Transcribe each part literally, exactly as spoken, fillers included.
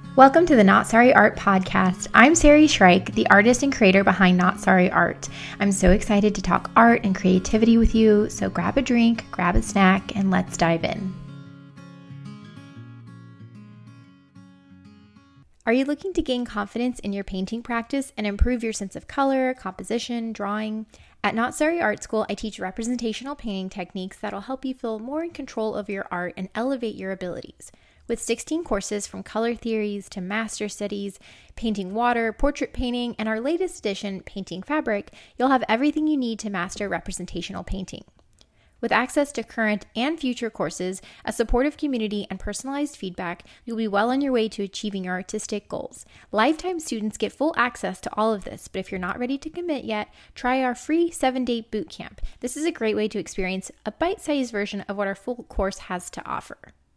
Welcome to the Not Sorry Art Podcast. I'm Sari Shrike, the artist and creator behind Not Sorry Art. I'm so excited to talk art and creativity with you, so grab a drink, grab a snack, and let's dive in. Are you looking to gain confidence in your painting practice and improve your sense of color, composition, drawing? At Not Sorry Art School, I teach representational painting techniques that'll help you feel more in control of your art and elevate your abilities. With sixteen courses from color theories to master studies, painting water, portrait painting, and our latest edition, painting fabric, you'll have everything you need to master representational painting. With access to current and future courses, a supportive community, and personalized feedback, you'll be well on your way to achieving your artistic goals. Lifetime students get full access to all of this, but if you're not ready to commit yet, try our free seven-day boot camp. This is a great way to experience a bite-sized version of what our full course has to offer.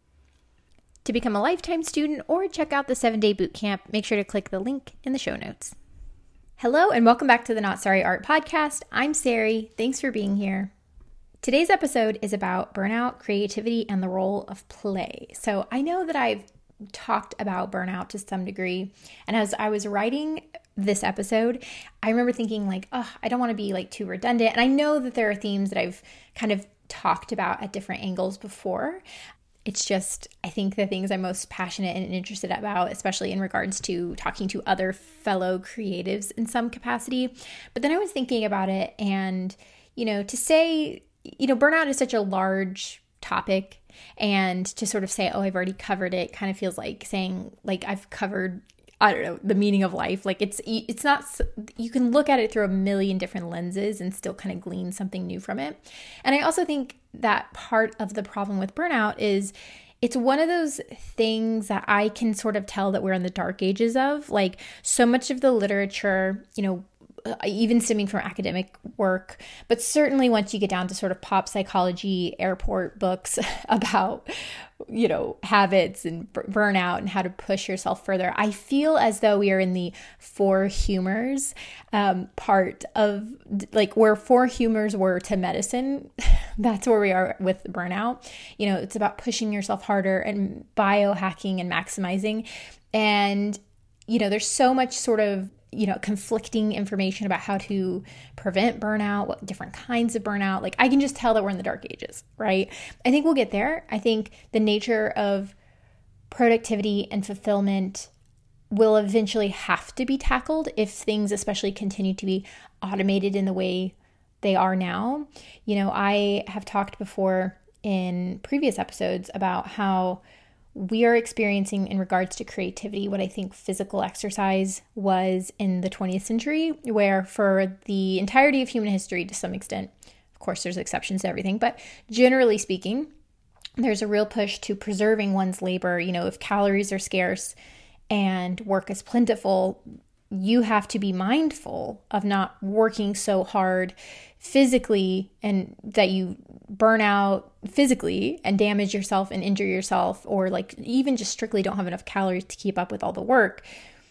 To become a lifetime student or check out the seven-day boot camp, make sure to click the link in the show notes. Hello and welcome back to the Not Sorry Art Podcast. I'm Sari. Thanks for being here. Today's episode is about burnout, creativity, and the role of play. So I know that I've talked about burnout to some degree, and as I was writing this episode, I remember thinking like, oh, I don't want to be like too redundant. And I know that there are themes that I've kind of talked about at different angles before. It's just, I think the things I'm most passionate and interested about, especially in regards to talking to other fellow creatives in some capacity. But then I was thinking about it and, you know, to say, you know, burnout is such a large topic, and to sort of say, oh, I've already covered it kind of feels like saying like I've covered, I don't know, the meaning of life. Like it's, it's not, you can look at it through a million different lenses and still kind of glean something new from it. And I also think that part of the problem with burnout is it's one of those things that I can sort of tell that we're in the dark ages of. Like so much of the literature, you know, even stemming from academic work, but certainly once you get down to sort of pop psychology, airport books about, you know, habits and b- burnout and how to push yourself further, I feel as though we are in the four humors um, part of like where four humors were to medicine. That's where we are with burnout. You know, it's about pushing yourself harder and biohacking and maximizing. And, you know, there's so much sort of you know, conflicting information about how to prevent burnout, what different kinds of burnout. Like I can just tell that we're in the dark ages, right? I think we'll get there. I think the nature of productivity and fulfillment will eventually have to be tackled if things especially continue to be automated in the way they are now. You know, I have talked before in previous episodes about how we are experiencing in regards to creativity what I think physical exercise was in the twentieth century, where for the entirety of human history to some extent, of course there's exceptions to everything, but generally speaking, there's a real push to preserving one's labor. You know, if calories are scarce and work is plentiful, you have to be mindful of not working so hard physically and that you burn out physically and damage yourself and injure yourself, or like even just strictly don't have enough calories to keep up with all the work.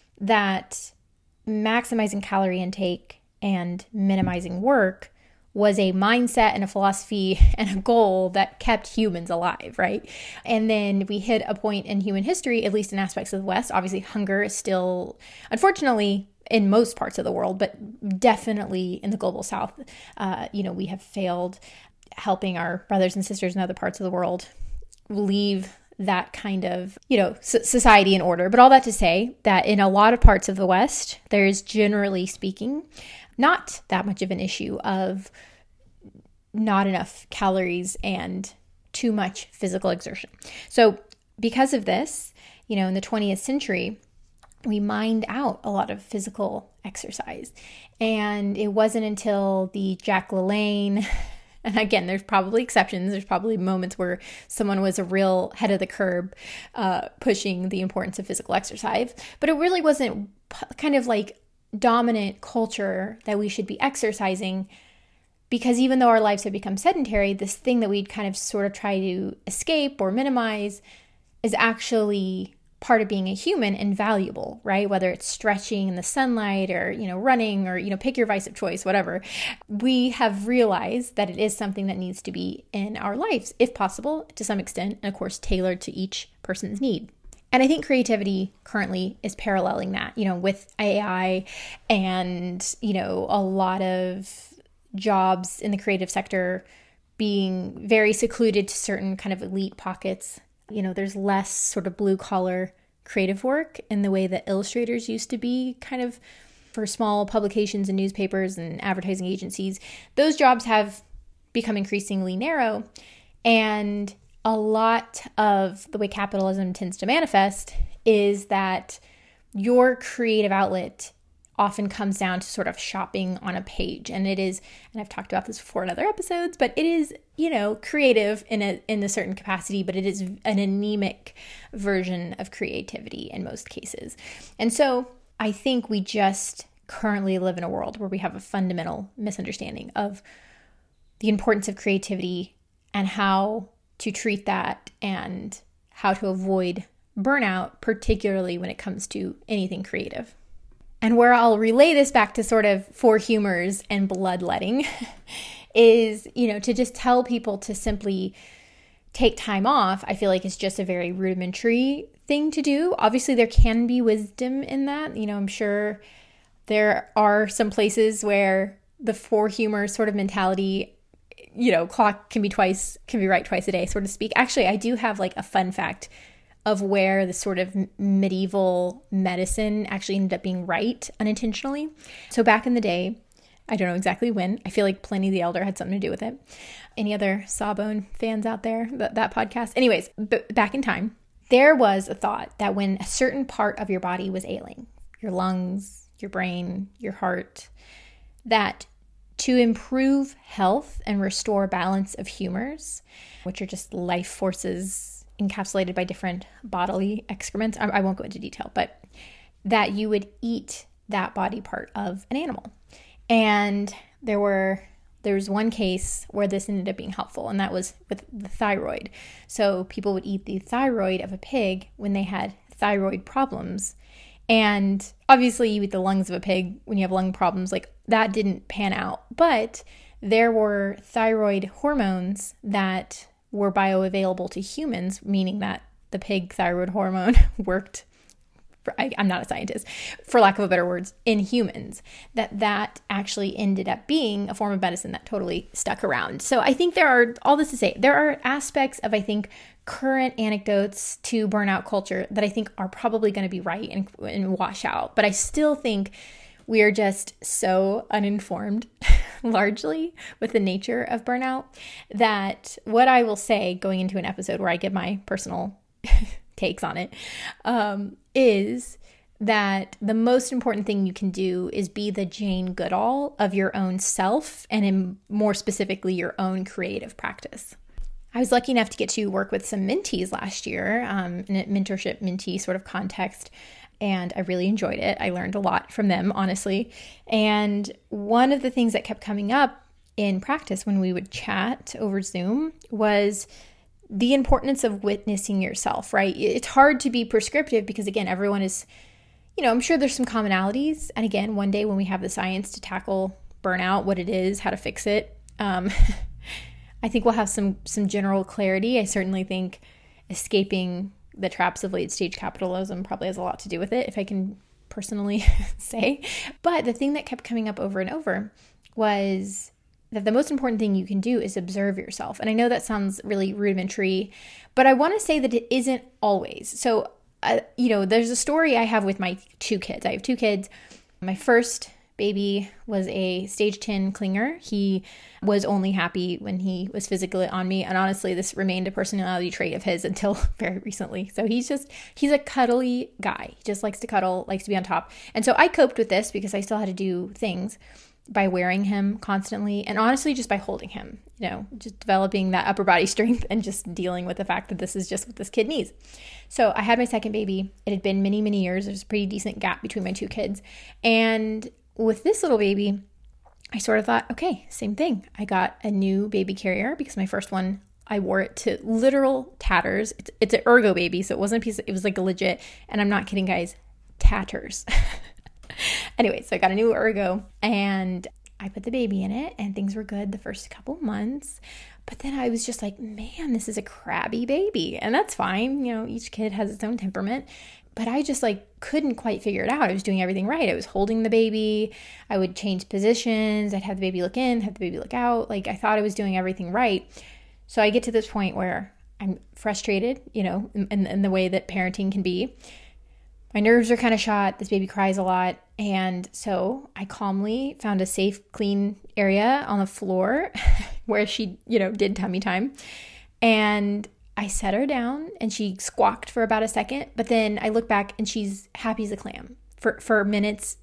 That maximizing calorie intake and minimizing work was a mindset and a philosophy and a goal that kept humans alive, right? And then we hit a point in human history, at least in aspects of the West. Obviously, hunger is still, unfortunately, in most parts of the world, but definitely in the global South, uh, you know, we have failed helping our brothers and sisters in other parts of the world leave that kind of, you know, society in order. But all that to say that in a lot of parts of the West, there is generally speaking not that much of an issue of not enough calories and too much physical exertion. So because of this, you know, in the twentieth century, we mined out a lot of physical exercise. And it wasn't until the Jack LaLanne, and again, there's probably exceptions. There's probably moments where someone was a real head of the curb uh, pushing the importance of physical exercise. But it really wasn't kind of like dominant culture that we should be exercising, because even though our lives have become sedentary, this thing that we'd kind of sort of try to escape or minimize is actually part of being a human and valuable, right? Whether it's stretching in the sunlight or, you know, running or, you know, pick your vice of choice, whatever. We have realized that it is something that needs to be in our lives, if possible, to some extent, and of course, tailored to each person's need. And I think creativity currently is paralleling that, you know, with A I and, you know, a lot of jobs in the creative sector being very secluded to certain kind of elite pockets. You know, there's less sort of blue collar creative work in the way that illustrators used to be kind of for small publications and newspapers and advertising agencies. Those jobs have become increasingly narrow. And a lot of the way capitalism tends to manifest is that your creative outlet often comes down to sort of shopping on a page. And it is, and I've talked about this before in other episodes, but it is, you know, creative in a in a certain capacity, but it is an anemic version of creativity in most cases. And so I think we just currently live in a world where we have a fundamental misunderstanding of the importance of creativity and how to treat that and how to avoid burnout, particularly when it comes to anything creative. And where I'll relay this back to sort of four humors and bloodletting is, you know, to just tell people to simply take time off, I feel like is just a very rudimentary thing to do. Obviously, there can be wisdom in that. You know, I'm sure there are some places where the four humor sort of mentality, you know, clock can be twice, can be right twice a day, so to speak. Actually, I do have like a fun fact of where the sort of medieval medicine actually ended up being right unintentionally. So back in the day, I don't know exactly when, I feel like Pliny the Elder had something to do with it. Any other Sawbone fans out there, that, that podcast? Anyways, b- back in time, there was a thought that when a certain part of your body was ailing, your lungs, your brain, your heart, that to improve health and restore balance of humors, which are just life forces encapsulated by different bodily excrements, I, I won't go into detail, but that you would eat that body part of an animal. And there were there was one case where this ended up being helpful, and that was with the thyroid. So people would eat the thyroid of a pig when they had thyroid problems. And obviously you eat the lungs of a pig when you have lung problems. Like, that didn't pan out. But there were thyroid hormones that were bioavailable to humans, meaning that the pig thyroid hormone worked, for, I, I'm not a scientist, for lack of a better words, in humans, that that actually ended up being a form of medicine that totally stuck around. So I think there are, all this to say, there are aspects of, I think, current anecdotes to burnout culture that I think are probably going to be right and, and wash out. But I still think we are just so uninformed, largely, with the nature of burnout, that what I will say going into an episode where I give my personal takes on it um, is that the most important thing you can do is be the Jane Goodall of your own self, and in more specifically, your own creative practice. I was lucky enough to get to work with some mentees last year um, in a mentorship mentee sort of context. And I really enjoyed it. I learned a lot from them, honestly. And one of the things that kept coming up in practice when we would chat over Zoom was the importance of witnessing yourself, right? It's hard to be prescriptive because, again, everyone is, you know, I'm sure there's some commonalities. And again, one day when we have the science to tackle burnout, what it is, how to fix it, um, I think we'll have some some general clarity. I certainly think escaping the traps of late stage capitalism probably has a lot to do with it, if I can personally say. But the thing that kept coming up over and over was that the most important thing you can do is observe yourself. And I know that sounds really rudimentary, but I want to say that it isn't always. So, uh, you know, there's a story I have with my two kids. I have two kids. My first baby was a stage ten clinger. He was only happy when he was physically on me. And honestly, this remained a personality trait of his until very recently. So he's just, he's a cuddly guy. He just likes to cuddle, likes to be on top. And so I coped with this because I still had to do things by wearing him constantly. And honestly, just by holding him, you know, just developing that upper body strength and just dealing with the fact that this is just what this kid needs. So I had my second baby. It had been many, many years. There's a pretty decent gap between my two kids. And with this little baby, I sort of thought, okay, same thing. I got a new baby carrier because my first one, I wore it to literal tatters. It's, it's an Ergo baby, so it wasn't a piece of, it was like a legit, and I'm not kidding, guys, tatters. Anyway, so I got a new Ergo, and I put the baby in it and things were good the first couple months. But then I was just like, man, this is a crabby baby. And that's fine. You know, each kid has its own temperament. But I just like couldn't quite figure it out. I was doing everything right. I was holding the baby. I would change positions. I'd have the baby look in, have the baby look out. Like I thought I was doing everything right. So I get to this point where I'm frustrated, you know, in, in, in the way that parenting can be. My nerves are kind of shot. This baby cries a lot. And so I calmly found a safe, clean area on the floor where she, you know, did tummy time. And I set her down and she squawked for about a second, but then I look back and she's happy as a clam for, for minutes,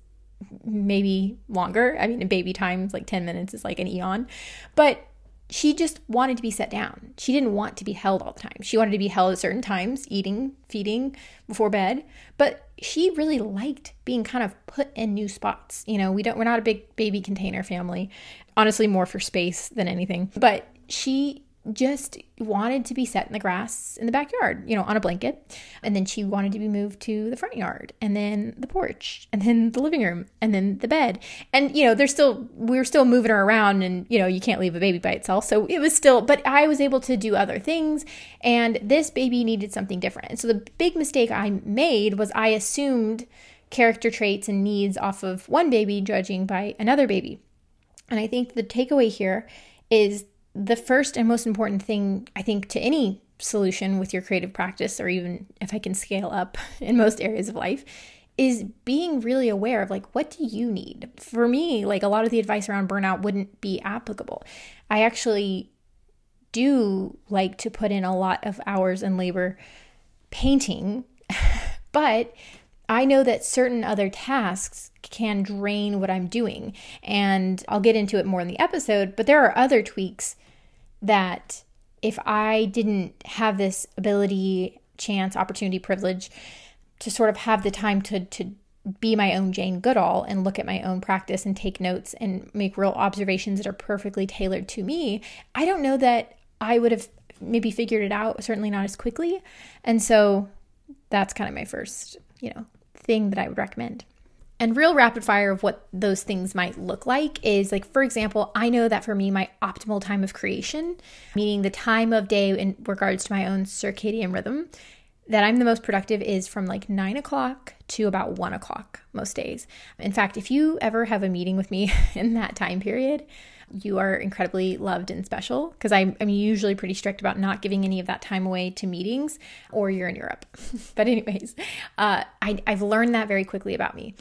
maybe longer. I mean, in baby times, like ten minutes is like an eon, but she just wanted to be set down. She didn't want to be held all the time. She wanted to be held at certain times, eating, feeding, before bed, but she really liked being kind of put in new spots. You know, we don't, we're not a big baby container family, honestly, more for space than anything, but she just wanted to be set in the grass in the backyard, you know, on a blanket. And then she wanted to be moved to the front yard and then the porch and then the living room and then the bed. And, you know, there's still, we were still moving her around and, you know, you can't leave a baby by itself. So it was still, but I was able to do other things and this baby needed something different. And so the big mistake I made was I assumed character traits and needs off of one baby judging by another baby. And I think the takeaway here is the first and most important thing, I think, to any solution with your creative practice, or even if I can scale up in most areas of life, is being really aware of like, what do you need? For me, like a lot of the advice around burnout wouldn't be applicable. I actually do like to put in a lot of hours and labor painting, but I know that certain other tasks can drain what I'm doing. And I'll get into it more in the episode, but there are other tweaks that if I didn't have this ability, chance, opportunity, privilege to sort of have the time to, to be my own Jane Goodall and look at my own practice and take notes and make real observations that are perfectly tailored to me, I don't know that I would have maybe figured it out, certainly not as quickly. And so that's kind of my first, you know, thing that I would recommend. And real rapid fire of what those things might look like is like, for example, I know that for me, my optimal time of creation, meaning the time of day in regards to my own circadian rhythm, that I'm the most productive is from like nine o'clock to about one o'clock most days. In fact, if you ever have a meeting with me in that time period, you are incredibly loved and special because I'm, I'm usually pretty strict about not giving any of that time away to meetings or you're in Europe. But anyways, uh, I, I've learned that very quickly about me.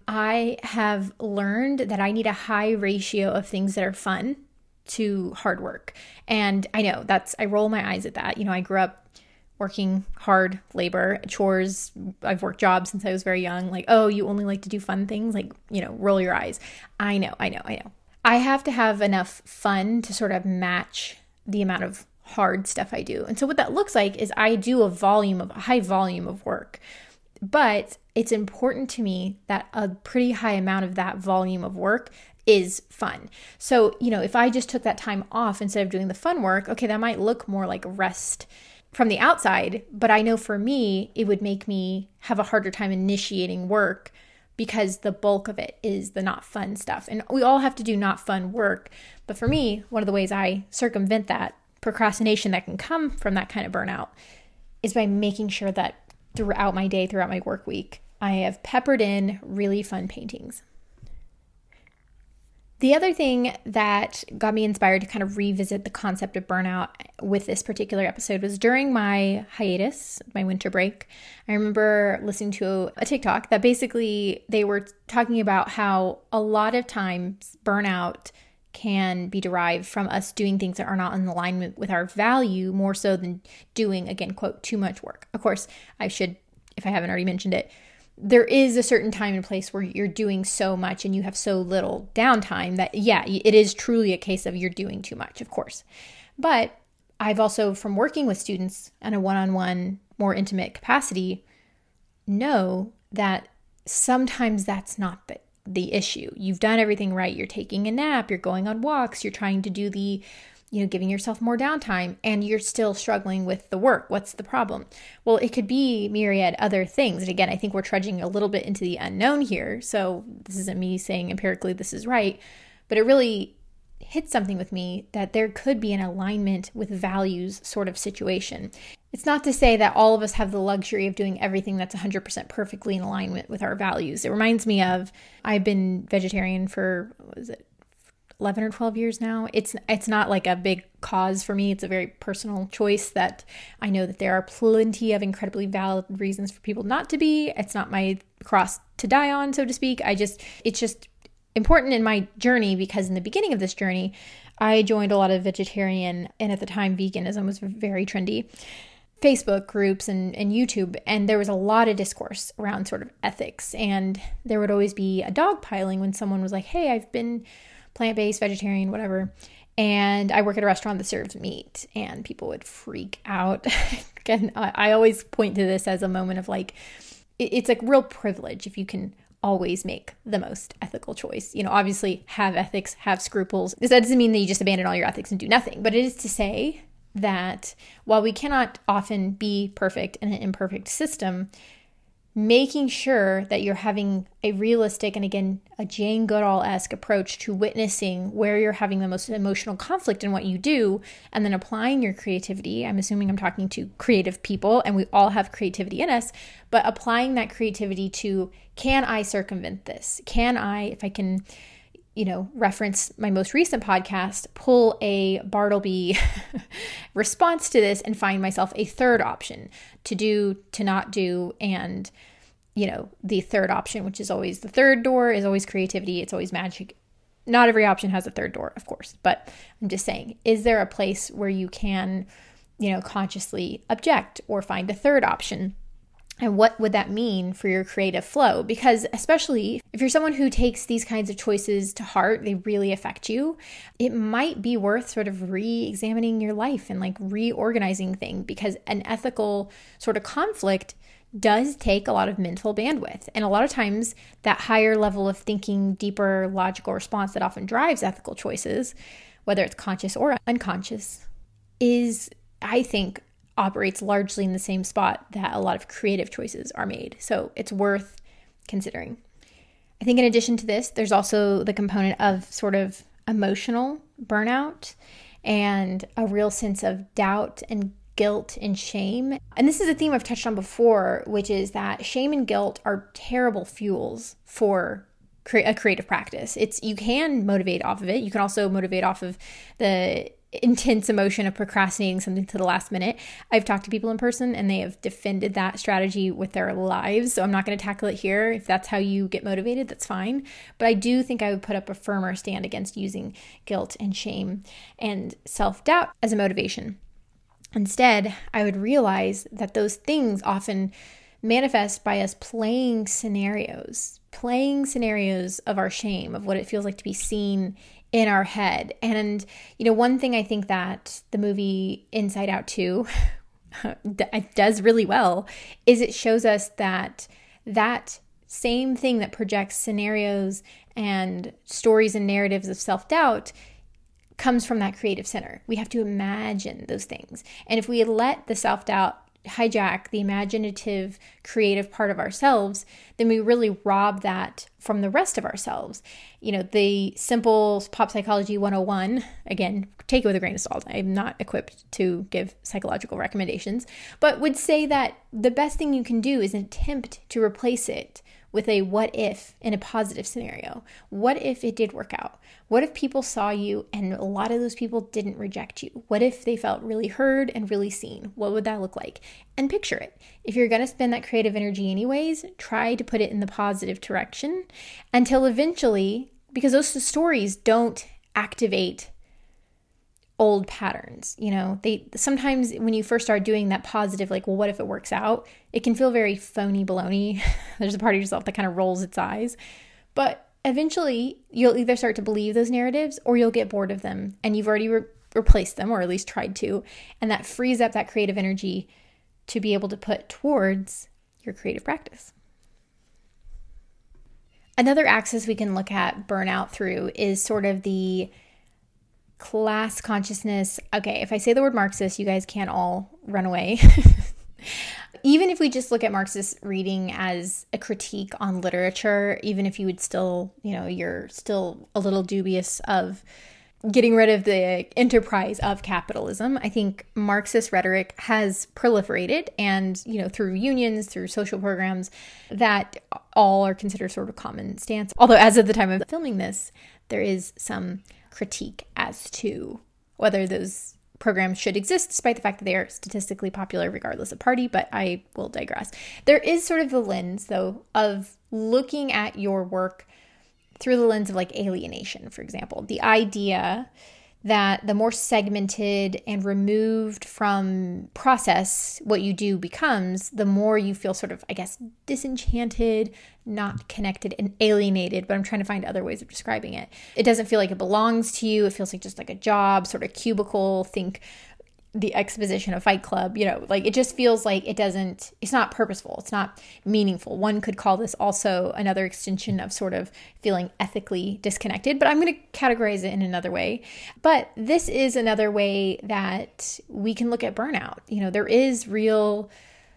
I have learned that I need a high ratio of things that are fun to hard work. And I know that's, I roll my eyes at that. You know, I grew up working hard labor, chores. I've worked jobs since I was very young. Like, oh, you only like to do fun things? Like, you know, roll your eyes. I know, I know, I know. I have to have enough fun to sort of match the amount of hard stuff I do. And so what that looks like is I do a volume of a high volume of work, but it's important to me that a pretty high amount of that volume of work is fun. So, you know, if I just took that time off instead of doing the fun work, okay, that might look more like rest from the outside, but I know for me, it would make me have a harder time initiating work because the bulk of it is the not fun stuff. And we all have to do not fun work. But for me, one of the ways I circumvent that procrastination that can come from that kind of burnout is by making sure that throughout my day, throughout my work week, I have peppered in really fun paintings. The other thing that got me inspired to kind of revisit the concept of burnout with this particular episode was during my hiatus, my winter break. I remember listening to a TikTok that basically they were talking about how a lot of times burnout can be derived from us doing things that are not in alignment with our value more so than doing, again, quote, too much work. Of course, I should, if I haven't already mentioned it, there is a certain time and place where you're doing so much and you have so little downtime that, yeah, it is truly a case of you're doing too much, of course. But I've also, from working with students on a one-on-one, more intimate capacity, know that sometimes that's not the, the issue. You've done everything right. You're taking a nap, you're going on walks, you're trying to do the you know, giving yourself more downtime, and you're still struggling with the work. What's the problem? Well, it could be myriad other things. And again, I think we're trudging a little bit into the unknown here. So this isn't me saying empirically this is right, but it really hit something with me that there could be an alignment with values sort of situation. It's not to say that all of us have the luxury of doing everything that's one hundred percent perfectly in alignment with our values. It reminds me of, I've been vegetarian for, what is it, eleven or twelve years now. It's it's not like a big cause for me. It's a very personal choice that I know that there are plenty of incredibly valid reasons for people not to be. It's not my cross to die on, so to speak. I just, it's just important in my journey because in the beginning of this journey, I joined a lot of vegetarian, and at the time veganism was very trendy, Facebook groups and, and YouTube, and there was a lot of discourse around sort of ethics, and there would always be a dogpiling when someone was like, hey, I've been plant-based, vegetarian, whatever, and I work at a restaurant that serves meat, and people would freak out. Again, I, I always point to this as a moment of like, it, it's a real privilege if you can always make the most ethical choice. You know, obviously have ethics, have scruples. This doesn't mean that you just abandon all your ethics and do nothing, but it is to say that while we cannot often be perfect in an imperfect system, making sure that you're having a realistic and, again, a Jane Goodall-esque approach to witnessing where you're having the most emotional conflict in what you do, and then applying your creativity. I'm assuming I'm talking to creative people, and we all have creativity in us, but applying that creativity to, can I circumvent this? Can I, if I can, you know, reference my most recent podcast, pull a Bartleby response to this and find myself a third option to do, to not do, and, you know, the third option, which is always the third door, is always creativity. It's always magic. Not every option has a third door, of course, but I'm just saying, is there a place where you can, you know, consciously object or find a third option? And what would that mean for your creative flow? Because especially if you're someone who takes these kinds of choices to heart, they really affect you, it might be worth sort of re-examining your life and like reorganizing things, because an ethical sort of conflict does take a lot of mental bandwidth. And a lot of times that higher level of thinking, deeper logical response that often drives ethical choices, whether it's conscious or unconscious, is, I think, operates largely in the same spot that a lot of creative choices are made. So it's worth considering. I think in addition to this, there's also the component of sort of emotional burnout and a real sense of doubt and guilt and shame. And this is a theme I've touched on before, which is that shame and guilt are terrible fuels for cre- a creative practice. It's, you can motivate off of it. You can also motivate off of the intense emotion of procrastinating something to the last minute. I've talked to people in person and they have defended that strategy with their lives. So I'm not going to tackle it here. If that's how you get motivated, that's fine. But I do think I would put up a firmer stand against using guilt and shame and self-doubt as a motivation. Instead, I would realize that those things often manifest by us playing scenarios, playing scenarios of our shame, of what it feels like to be seen in our head. And, you know, one thing I think that the movie Inside Out two does really well is it shows us that that same thing that projects scenarios and stories and narratives of self-doubt comes from that creative center. We have to imagine those things. And if we let the self-doubt hijack the imaginative, creative part of ourselves, then we really rob that from the rest of ourselves. You know, the simple pop psychology one oh one, again, take it with a grain of salt. I'm not equipped to give psychological recommendations, but would say that the best thing you can do is attempt to replace it with a what if in a positive scenario. What if it did work out? What if people saw you and a lot of those people didn't reject you? What if they felt really heard and really seen? What would that look like? And picture it. If you're going to spend that creative energy anyways, try to put it in the positive direction until eventually, because those stories don't activate old patterns. You know, they sometimes when you first start doing that positive, like, well, what if it works out? It can feel very phony baloney. There's a part of yourself that kind of rolls its eyes. But eventually you'll either start to believe those narratives or you'll get bored of them and you've already re- replaced them, or at least tried to. And that frees up that creative energy to be able to put towards your creative practice. Another axis we can look at burnout through is sort of the class consciousness. Okay, if I say the word Marxist, you guys can't all run away. even if we just look at Marxist reading as a critique on literature, even if you would still, you know, you're still a little dubious of getting rid of the enterprise of capitalism, I think Marxist rhetoric has proliferated, and, you know, through unions, through social programs, that all are considered sort of common stance. Although as of the time of filming this, there is some critique as to whether those programs should exist, despite the fact that they are statistically popular regardless of party, but I will digress. There is sort of the lens, though, of looking at your work through the lens of like alienation, for example. The idea that the more segmented and removed from process what you do becomes, the more you feel sort of, I guess, disenchanted, not connected, and alienated, but I'm trying to find other ways of describing it. It doesn't feel like it belongs to you. It feels like just like a job, sort of cubicle, think the exposition of Fight Club, you know, like it just feels like it doesn't, it's not purposeful. It's not meaningful. One could call this also another extension of sort of feeling ethically disconnected, but I'm going to categorize it in another way. But this is another way that we can look at burnout. You know, there is real,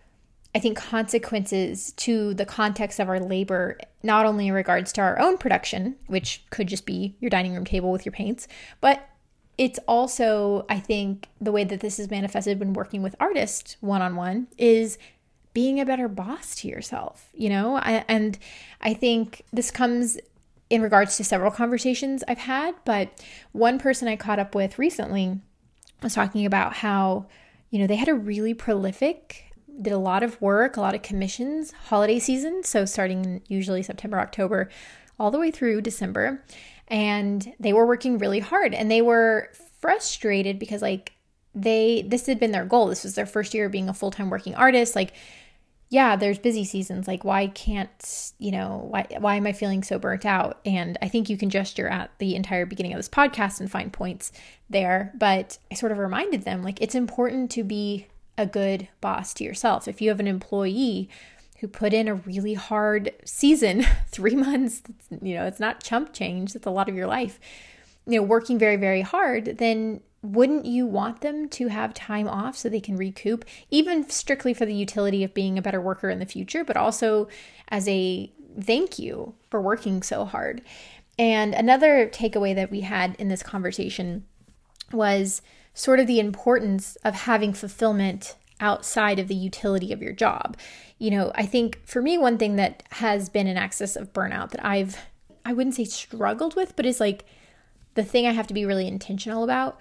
I think, consequences to the context of our labor, not only in regards to our own production, which could just be your dining room table with your paints, but it's also, I think, the way that this is manifested when working with artists one-on-one is being a better boss to yourself, you know? I, and I think this comes in regards to several conversations I've had, but one person I caught up with recently was talking about how, you know, they had a really prolific, did a lot of work, a lot of commissions, holiday season, so starting usually September, October, all the way through December. And they were working really hard, and they were frustrated because like they, this had been their goal. This was their first year of being a full-time working artist. Like, yeah, there's busy seasons. Like, why can't, you know, why, why am I feeling so burnt out? And I think you can gesture at the entire beginning of this podcast and find points there. But I sort of reminded them, like, it's important to be a good boss to yourself. If you have an employee who put in a really hard season, three months, you know, it's not chump change, it's a lot of your life, you know, working very, very hard, then wouldn't you want them to have time off so they can recoup, even strictly for the utility of being a better worker in the future, but also as a thank you for working so hard? And another takeaway that we had in this conversation was sort of the importance of having fulfillment outside of the utility of your job. You know, I think for me, one thing that has been an axis of burnout that I've, I wouldn't say struggled with, but is like the thing I have to be really intentional about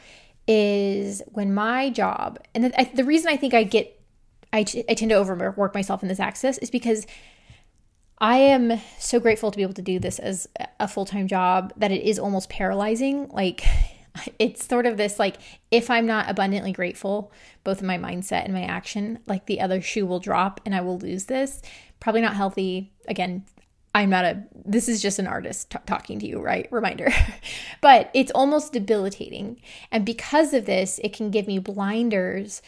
is when my job, and the, I, the reason I think I get, I, I tend to overwork myself in this axis is because I am so grateful to be able to do this as a full-time job that it is almost paralyzing. Like, it's sort of this, like, if I'm not abundantly grateful, both in my mindset and my action, like the other shoe will drop and I will lose this. Probably not healthy. Again, I'm not a, this is just an artist t- talking to you, right? Reminder. But it's almost debilitating. And because of this, it can give me blinders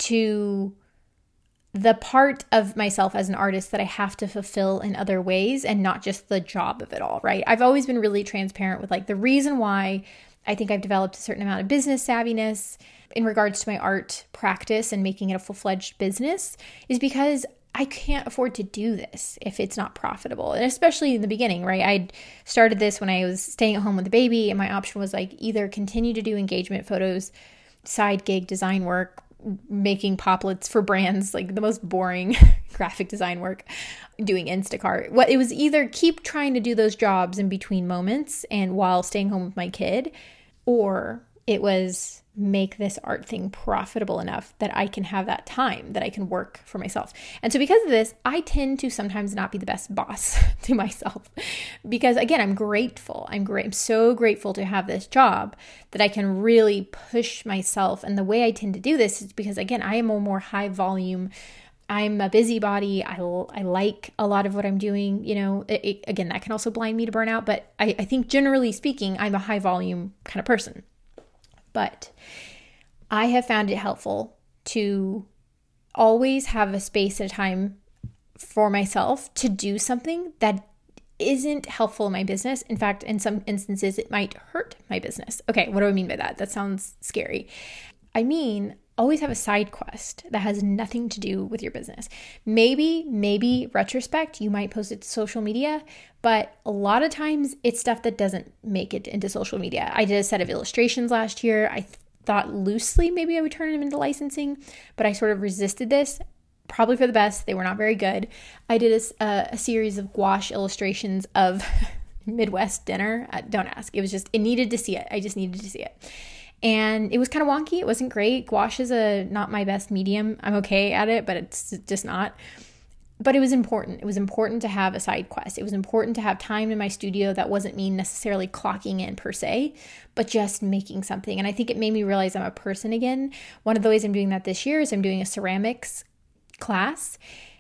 to the part of myself as an artist that I have to fulfill in other ways and not just the job of it all, right? I've always been really transparent with like the reason why I think I've developed a certain amount of business savviness in regards to my art practice and making it a full-fledged business is because I can't afford to do this if it's not profitable. And especially in the beginning, right? I started this when I was staying at home with the baby, and my option was like either continue to do engagement photos, side gig design work, making poplets for brands, like the most boring graphic design work, doing Instacart. What it was either keep trying to do those jobs in between moments and while staying home with my kid, or it was make this art thing profitable enough that I can have that time that I can work for myself. And so because of this, I tend to sometimes not be the best boss to myself because again, I'm grateful. I'm great. I'm so grateful to have this job that I can really push myself. And the way I tend to do this is because again, I am a more high volume. I'm a busybody. I, I like a lot of what I'm doing. You know, it, it, again, that can also blind me to burnout, but I, I think generally speaking, I'm a high volume kind of person. But I have found it helpful to always have a space at a time for myself to do something that isn't helpful in my business. In fact, in some instances, it might hurt my business. Okay, what do I mean by that? That sounds scary. I mean, always have a side quest that has nothing to do with your business. Maybe, maybe retrospect, you might post it to social media, but a lot of times it's stuff that doesn't make it into social media. I did a set of illustrations last year. I th- thought loosely maybe I would turn them into licensing, but I sort of resisted this, probably for the best. They were not very good. I did a, a, a series of gouache illustrations of Midwest dinner. Uh, don't ask. It was just, it needed to see it. I just needed to see it. And it was kind of wonky. It wasn't great. Gouache is a not my best medium. I'm okay at it, but it's just not. But it was important. It was important to have a side quest. It was important to have time in my studio that wasn't me necessarily clocking in per se, but just making something. And I think it made me realize I'm a person again. One of the ways I'm doing that this year is I'm doing a ceramics class.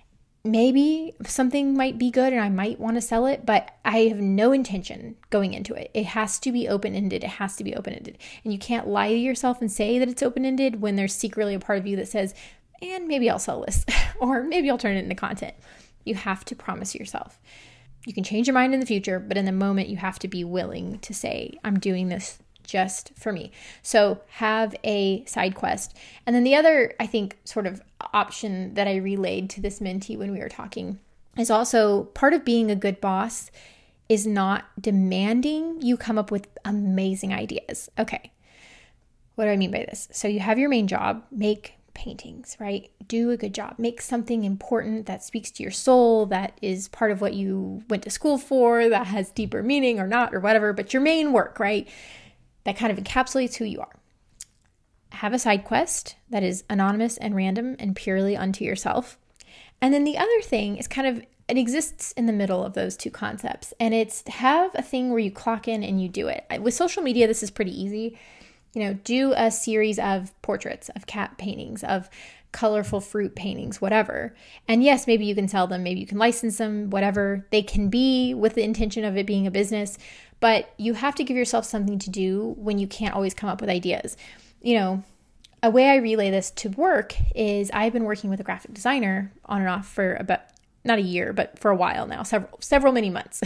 Maybe something might be good and I might want to sell it, but I have no intention going into it. It has to be open-ended. It has to be open-ended. And you can't lie to yourself and say that it's open-ended when there's secretly a part of you that says, and maybe I'll sell this, or maybe I'll turn it into content. You have to promise yourself. You can change your mind in the future, but in the moment you have to be willing to say, I'm doing this just for me. So have a side quest. And then the other, I think, sort of option that I relayed to this mentee when we were talking is also part of being a good boss is not demanding you come up with amazing ideas. Okay. What do I mean by this? So you have your main job, make paintings, right? Do a good job. Make something important that speaks to your soul, that is part of what you went to school for, that has deeper meaning or not, or whatever, but your main work, right? That kind of encapsulates who you are. Have a side quest that is anonymous and random and purely unto yourself. And then the other thing is kind of, it exists in the middle of those two concepts. And it's to have a thing where you clock in and you do it. With social media, this is pretty easy. You know, do a series of portraits, of cat paintings, of colorful fruit paintings, whatever. And yes, maybe you can sell them, maybe you can license them, whatever. They can be with the intention of it being a business, but you have to give yourself something to do when you can't always come up with ideas. You know, a way I relay this to work is I've been working with a graphic designer on and off for about, not a year, but for a while now, several, several many months.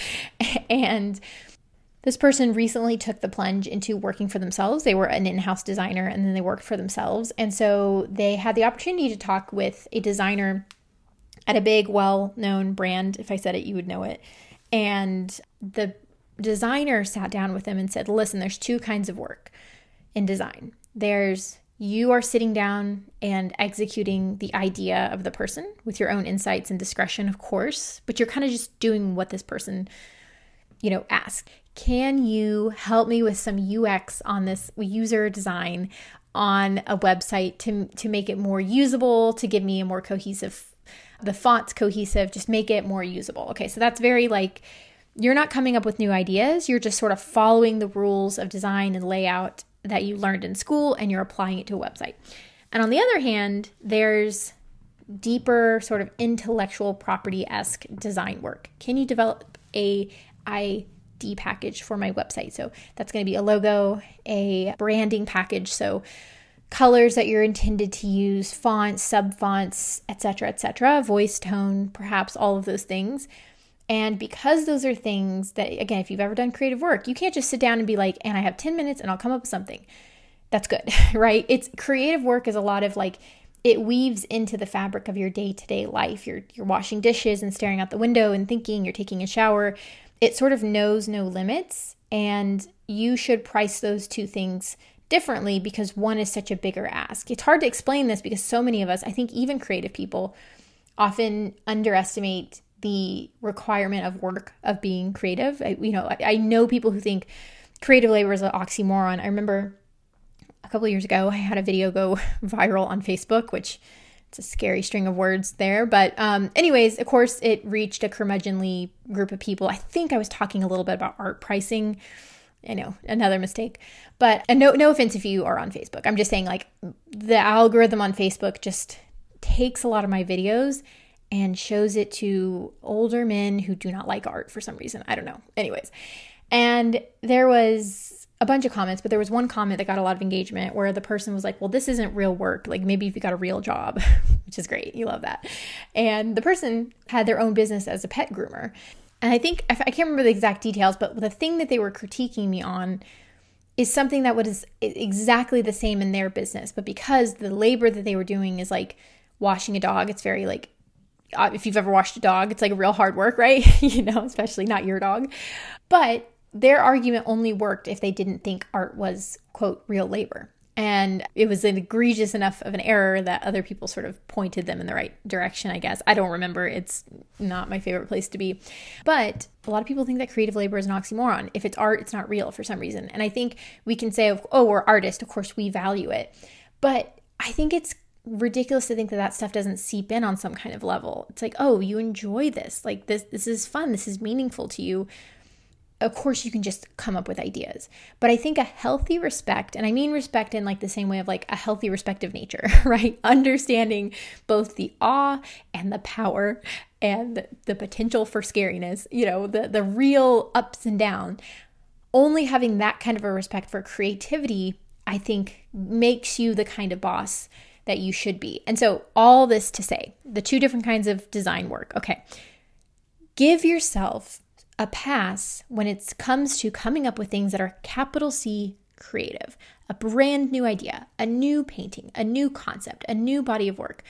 And this person recently took the plunge into working for themselves. They were an in-house designer and then they worked for themselves. And so they had the opportunity to talk with a designer at a big, well-known brand. If I said it, you would know it. And the designer sat down with them and said, listen, there's two kinds of work in design. There's you are sitting down and executing the idea of the person with your own insights and discretion, of course, but you're kind of just doing what this person, you know, asked. Can you help me with some U X on this user design on a website to, to make it more usable, to give me a more cohesive, the font's cohesive, just make it more usable. Okay, so that's very like, you're not coming up with new ideas. You're just sort of following the rules of design and layout that you learned in school and you're applying it to a website. And on the other hand, there's deeper sort of intellectual property-esque design work. Can you develop a I D package for my website? So that's going to be a logo, a branding package. So colors that you're intended to use, fonts, sub-fonts, et cetera, et cetera, voice tone, perhaps all of those things. And because those are things that, again, if you've ever done creative work, you can't just sit down and be like, and I have ten minutes and I'll come up with something. That's good, right? It's creative work is a lot of like, it weaves into the fabric of your day-to-day life. You're you're washing dishes and staring out the window and thinking, you're taking a shower. It sort of knows no limits, and you should price those two things differently because one is such a bigger ask. It's hard to explain this because so many of us, I think even creative people, often underestimate the requirement of work of being creative. I, you know, I, I know people who think creative labor is an oxymoron. I remember a couple of years ago, I had a video go viral on Facebook, which it's a scary string of words there. But um, anyways, of course, it reached a curmudgeonly group of people. I think I was talking a little bit about art pricing. I know, another mistake. But and no, no offense if you are on Facebook. I'm just saying like the algorithm on Facebook just takes a lot of my videos and shows it to older men who do not like art for some reason. I don't know. Anyways, and there was a bunch of comments, but there was one comment that got a lot of engagement where the person was like, well, this isn't real work. Like maybe if you got a real job, which is great. You love that. And the person had their own business as a pet groomer. And I think, I can't remember the exact details, but the thing that they were critiquing me on is something that was exactly the same in their business. But because the labor that they were doing is like washing a dog, it's very like, if you've ever washed a dog, it's like real hard work, right? you know, especially not your dog. But their argument only worked if they didn't think art was, quote, real labor. And it was an egregious enough of an error that other people sort of pointed them in the right direction, I guess. I don't remember. It's not my favorite place to be. But a lot of people think that creative labor is an oxymoron. If it's art, it's not real for some reason. And I think we can say, oh, we're artists. Of course, we value it. But I think it's ridiculous to think that that stuff doesn't seep in on some kind of level. It's like, oh, you enjoy this. Like this, this is fun. This is meaningful to you. Of course, you can just come up with ideas. But I think a healthy respect, and I mean respect in like the same way of like a healthy respect of nature, right? Understanding both the awe and the power and the potential for scariness, you know, the, the real ups and downs. Only having that kind of a respect for creativity, I think, makes you the kind of boss that you should be. And so all this to say, the two different kinds of design work. Okay. Give yourself a pass when it comes to coming up with things that are capital C creative, a brand new idea, a new painting, a new concept, a new body of work.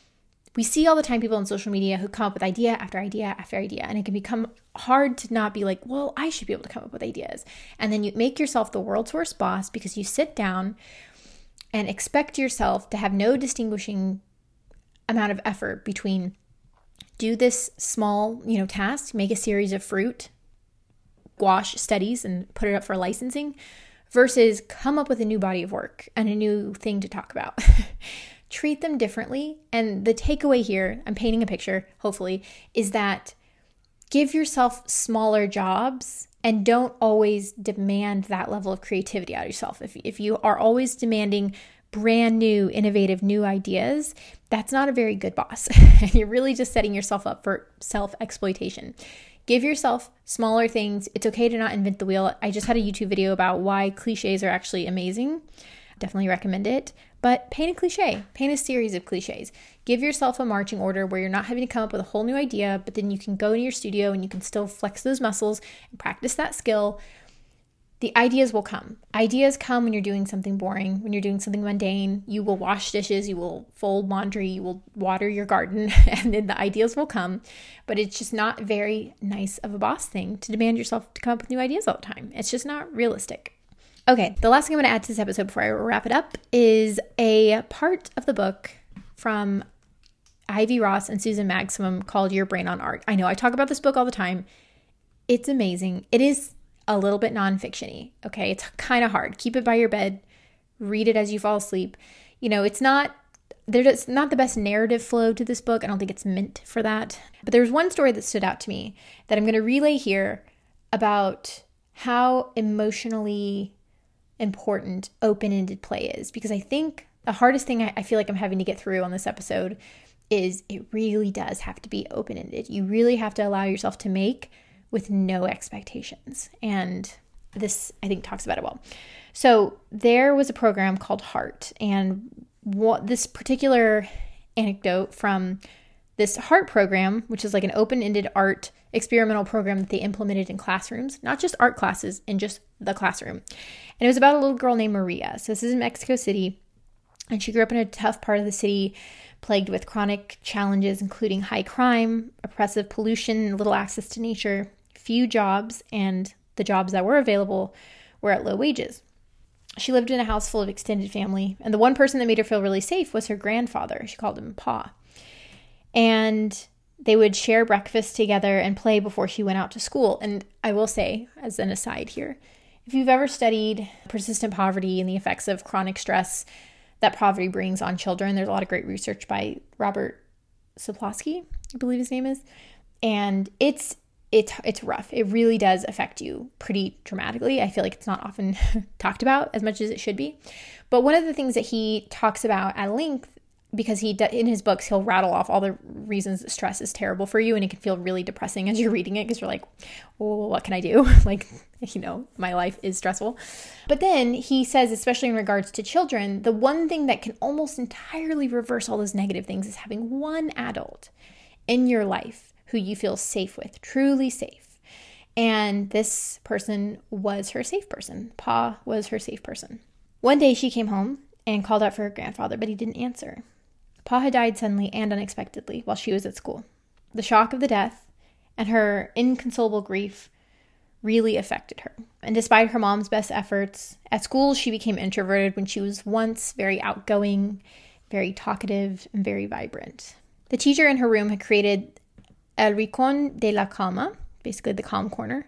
We see all the time people on social media who come up with idea after idea after idea, and it can become hard to not be like, well, I should be able to come up with ideas. And then you make yourself the world's worst boss because you sit down and expect yourself to have no distinguishing amount of effort between do this small, you know, task, make a series of fruit, gouache studies and put it up for licensing, versus come up with a new body of work and a new thing to talk about. Treat them differently. And the takeaway here, I'm painting a picture, hopefully, is that give yourself smaller jobs and don't always demand that level of creativity out of yourself. If, if you are always demanding brand new, innovative, new ideas, that's not a very good boss. You're really just setting yourself up for self-exploitation. Give yourself smaller things. It's okay to not invent the wheel. I just had a YouTube video about why cliches are actually amazing. Definitely recommend it. But paint a cliche. Paint a series of cliches. Give yourself a marching order where you're not having to come up with a whole new idea, but then you can go to your studio and you can still flex those muscles and practice that skill. The ideas will come. Ideas come when you're doing something boring, when you're doing something mundane. You will wash dishes, you will fold laundry, you will water your garden, and then the ideas will come. But it's just not very nice of a boss thing to demand yourself to come up with new ideas all the time. It's just not realistic. Okay, the last thing I'm going to add to this episode before I wrap it up is a part of the book from Ivy Ross and Susan Maximum called Your Brain on Art. I know I talk about this book all the time. It's amazing. It is a little bit nonfiction-y, okay? It's kind of hard. Keep it by your bed. Read it as you fall asleep. You know, it's not, there's not the best narrative flow to this book. I don't think it's meant for that. But there's one story that stood out to me that I'm going to relay here about how emotionally important open-ended play is. Because I think the hardest thing I, I feel like I'm having to get through on this episode is it really does have to be open-ended. You really have to allow yourself to make with no expectations. And this, I think, talks about it well. So there was a program called HEART. And what this particular anecdote from this HEART program, which is like an open-ended art experimental program that they implemented in classrooms, not just art classes, in just the classroom. And it was about a little girl named Maria. So this is in Mexico City. And she grew up in a tough part of the city, plagued with chronic challenges, including high crime, oppressive pollution, little access to nature, few jobs, and the jobs that were available were at low wages. She lived in a house full of extended family, and the one person that made her feel really safe was her grandfather. She called him Pa. And they would share breakfast together and play before she went out to school. And I will say, as an aside here, if you've ever studied persistent poverty and the effects of chronic stress that poverty brings on children, there's a lot of great research by Robert Sapolsky, I believe his name is. And it's It's it's rough. It really does affect you pretty dramatically. I feel like it's not often talked about as much as it should be. But one of the things that he talks about at length, because he in his books, he'll rattle off all the reasons that stress is terrible for you, and it can feel really depressing as you're reading it because you're like, well, what can I do? Like, you know, my life is stressful. But then he says, especially in regards to children, the one thing that can almost entirely reverse all those negative things is having one adult in your life who you feel safe with, truly safe. And this person was her safe person. Pa was her safe person. One day she came home and called out for her grandfather, but he didn't answer. Pa had died suddenly and unexpectedly while she was at school. The shock of the death and her inconsolable grief really affected her. And despite her mom's best efforts, at school she became introverted when she was once very outgoing, very talkative, and very vibrant. The teacher in her room had created El Rincón de la Calma, basically the calm corner.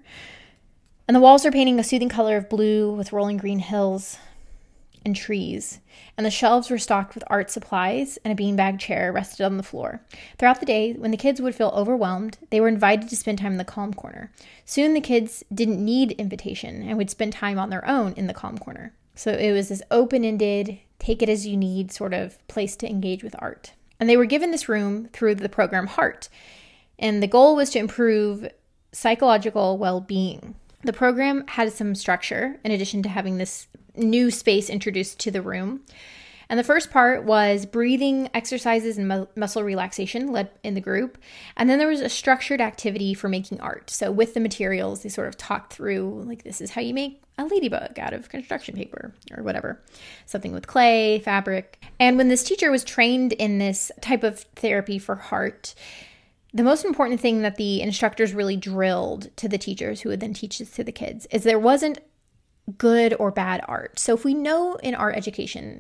And the walls are painting a soothing color of blue with rolling green hills and trees. And the shelves were stocked with art supplies, and a beanbag chair rested on the floor. Throughout the day, when the kids would feel overwhelmed, they were invited to spend time in the calm corner. Soon the kids didn't need invitation and would spend time on their own in the calm corner. So it was this open-ended, take it as you need sort of place to engage with art. And they were given this room through the program HEART. And the goal was to improve psychological well-being. The program had some structure in addition to having this new space introduced to the room. And the first part was breathing exercises and mu- muscle relaxation led in the group. And then there was a structured activity for making art. So with the materials, they sort of talked through, like, this is how you make a ladybug out of construction paper or whatever. Something with clay, fabric. And when this teacher was trained in this type of therapy for HEART, the most important thing that the instructors really drilled to the teachers who would then teach this to the kids is there wasn't good or bad art. So if we know in art education,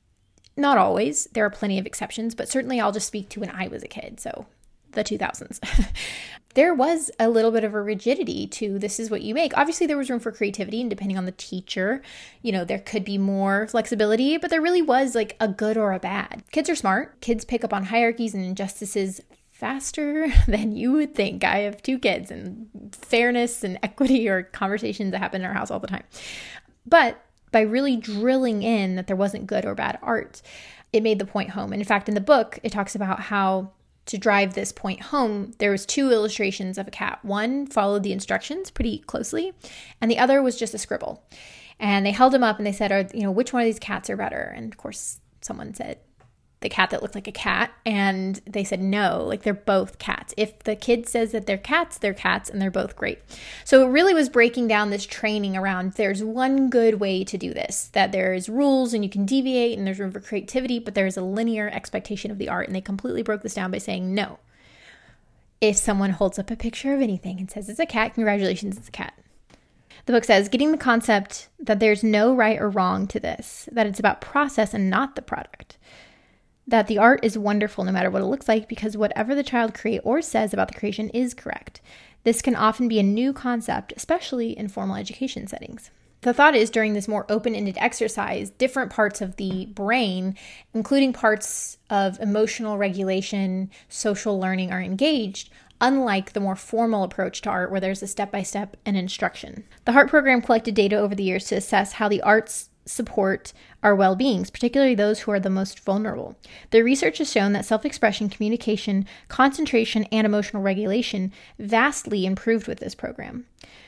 not always, there are plenty of exceptions, but certainly I'll just speak to when I was a kid, so the two thousands. There was a little bit of a rigidity to this is what you make. Obviously, there was room for creativity, and depending on the teacher, you know, there could be more flexibility, but there really was like a good or a bad. Kids are smart. Kids pick up on hierarchies and injustices faster than you would think. I have two kids, and fairness and equity are conversations that happen in our house all the time. But by really drilling in that there wasn't good or bad art, it made the point home. And in fact, in the book, it talks about how to drive this point home, there was two illustrations of a cat. One followed the instructions pretty closely, and the other was just a scribble. And they held them up and they said, are, you know, which one of these cats are better? And of course, someone said, the cat that looked like a cat, and they said no, like they're both cats. If the kid says that they're cats, they're cats, and they're both great. So it really was breaking down this training around there's one good way to do this, that there's rules and you can deviate and there's room for creativity, but there's a linear expectation of the art. And they completely broke this down by saying no. If someone holds up a picture of anything and says it's a cat, congratulations, it's a cat. The book says, getting the concept that there's no right or wrong to this, that it's about process and not the product. That the art is wonderful no matter what it looks like because whatever the child creates or says about the creation is correct. This can often be a new concept, especially in formal education settings. The thought is during this more open-ended exercise, different parts of the brain, including parts of emotional regulation, social learning, are engaged, unlike the more formal approach to art where there's a step-by-step and instruction. The HEART program collected data over the years to assess how the arts support our well-beings, particularly those who are the most vulnerable. The research has shown that self-expression, communication, concentration, and emotional regulation vastly improved with this program.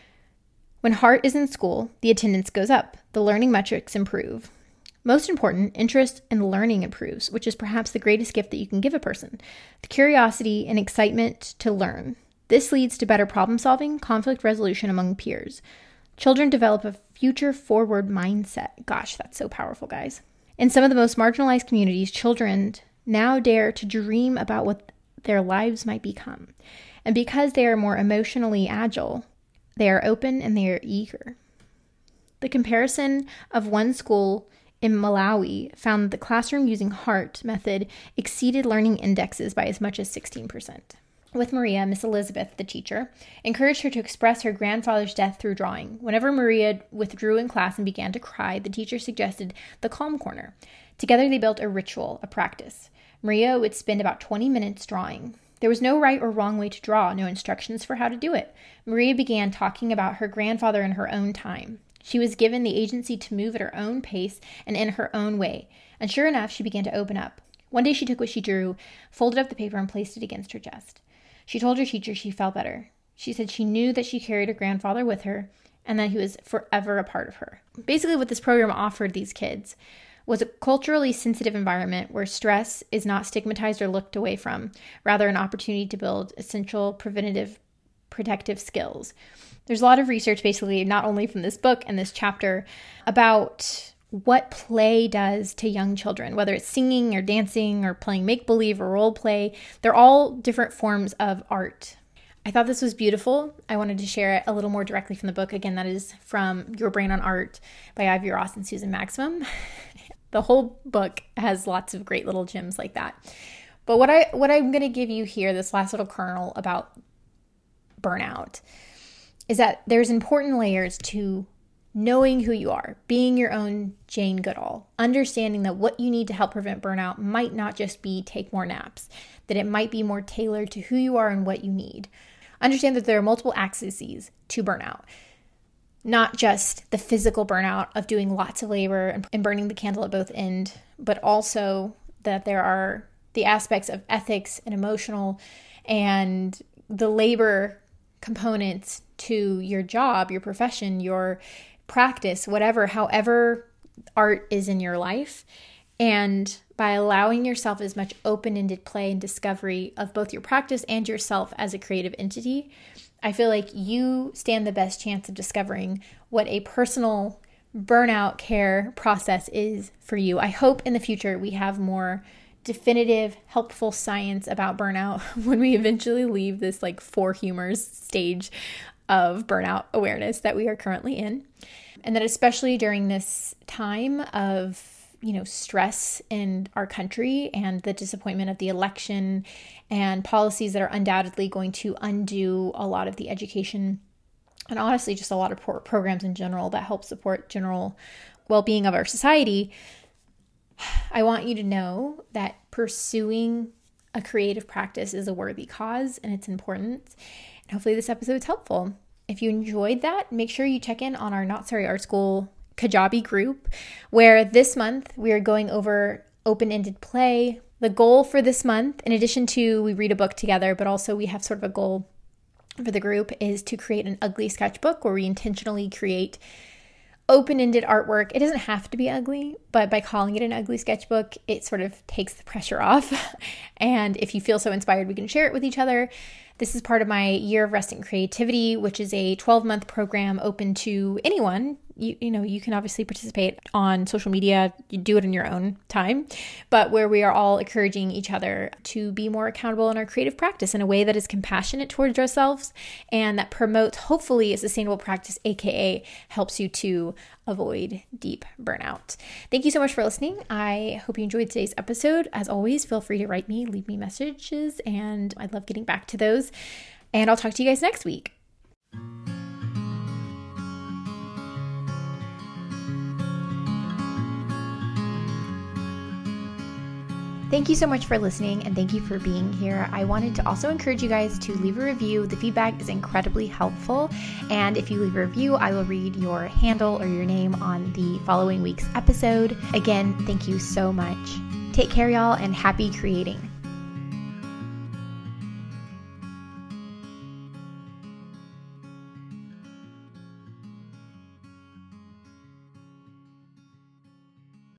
When HEART is in school, the attendance goes up, the learning metrics improve. Most important, interest in learning improves, which is perhaps the greatest gift that you can give a person, the curiosity and excitement to learn. This leads to better problem solving, conflict resolution among peers. Children develop a future-forward mindset. Gosh, that's so powerful, guys. In some of the most marginalized communities, children now dare to dream about what their lives might become. And because they are more emotionally agile, they are open and they are eager. The comparison of one school in Malawi found that the classroom using HEART method exceeded learning indexes by as much as sixteen percent. With Maria, Miss Elizabeth, the teacher, encouraged her to express her grandfather's death through drawing. Whenever Maria withdrew in class and began to cry, the teacher suggested the calm corner. Together they built a ritual, a practice. Maria would spend about twenty minutes drawing. There was no right or wrong way to draw, no instructions for how to do it. Maria began talking about her grandfather in her own time. She was given the agency to move at her own pace and in her own way. And sure enough, she began to open up. One day she took what she drew, folded up the paper, and placed it against her chest. She told her teacher she felt better. She said she knew that she carried her grandfather with her and that he was forever a part of her. Basically, what this program offered these kids was a culturally sensitive environment where stress is not stigmatized or looked away from, rather an opportunity to build essential preventative protective skills. There's a lot of research, basically, not only from this book and this chapter, about what play does to young children, whether it's singing or dancing or playing make-believe or role play. They're all different forms of art. I thought this was beautiful. I wanted to share it a little more directly from the book. Again, that is from Your Brain on Art by Ivy Ross and Susan Maximum. The whole book has lots of great little gems like that. But what, I, what I'm going to give you here, this last little kernel about burnout, is that there's important layers to knowing who you are, being your own Jane Goodall, understanding that what you need to help prevent burnout might not just be take more naps, that it might be more tailored to who you are and what you need. Understand that there are multiple axes to burnout, not just the physical burnout of doing lots of labor and, and burning the candle at both ends, but also that there are the aspects of ethics and emotional and the labor components to your job, your profession, your practice, whatever, however art is in your life. And by allowing yourself as much open-ended play and discovery of both your practice and yourself as a creative entity, I feel like you stand the best chance of discovering what a personal burnout care process is for you. I hope in the future we have more definitive, helpful science about burnout when we eventually leave this like four humors stage of burnout awareness that we are currently in. And that especially during this time of, you know, stress in our country and the disappointment of the election and policies that are undoubtedly going to undo a lot of the education and honestly just a lot of pro- programs in general that help support general well-being of our society, I want you to know that pursuing a creative practice is a worthy cause and it's important. And hopefully this episode is helpful. If you enjoyed that, make sure you check in on our Not Sorry Art School Kajabi group, where this month we are going over open-ended play. The goal for this month, in addition to we read a book together, but also we have sort of a goal for the group, is to create an ugly sketchbook where we intentionally create open-ended artwork. It doesn't have to be ugly, but by calling it an ugly sketchbook, it sort of takes the pressure off. And if you feel so inspired, we can share it with each other. This is part of my Year of Rest and Creativity, which is a twelve-month program open to anyone. You, you know, you can obviously participate on social media, you do it in your own time, but where we are all encouraging each other to be more accountable in our creative practice in a way that is compassionate towards ourselves and that promotes, hopefully, a sustainable practice, aka helps you to avoid deep burnout. Thank you so much for listening. I hope you enjoyed today's episode. As always, feel free to write me, leave me messages, and I'd love getting back to those. And I'll talk to you guys next week. Thank you so much for listening and thank you for being here. I wanted to also encourage you guys to leave a review. The feedback is incredibly helpful. And if you leave a review, I will read your handle or your name on the following week's episode. Again, thank you so much. Take care, y'all, and happy creating.